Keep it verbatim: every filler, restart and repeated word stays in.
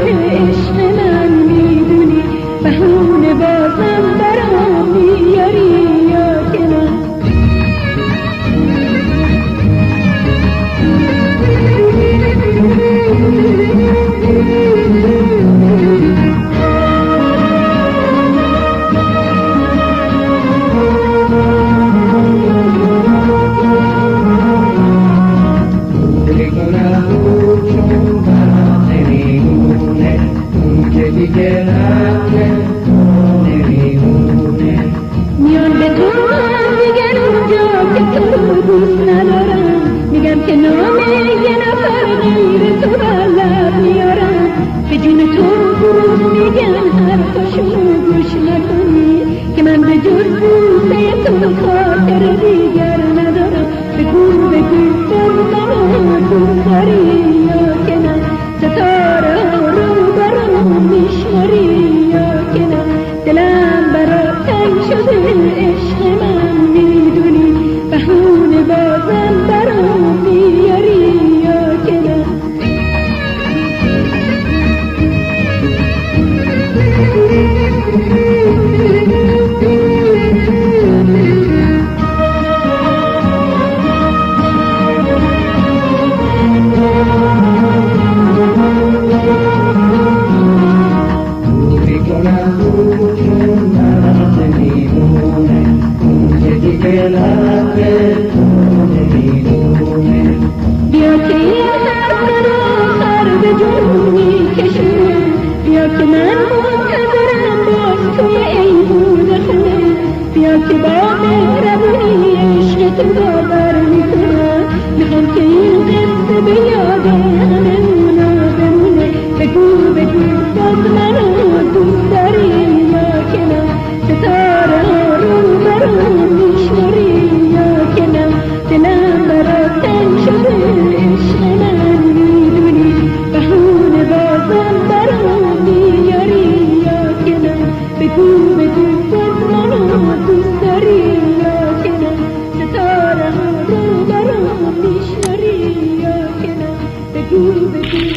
عشق من میدونی بهونه بازم برام میاری یا که نه میان به تو میگن اونجا که تو دوست ندارم میگم که نام یه نفر غیر تو بلد میارم به جون تو بود میگن حرفاشونو گوش نکنی که من به جز بوسه تو خاطر دیگر ندارم بگو بگو منو دوست داری یا که نه ستاره ها رو برام میشماری یا که نه دلم برات تنگ شده عشق من میدونی بهونه بازم برام میاری یا که نه بیا که یه حرف آخر به جون میکشونه بیا که من منتظرم باز توی ایوون خونه بیا که با مهربونی عشق تو باور میکنم میخوام که این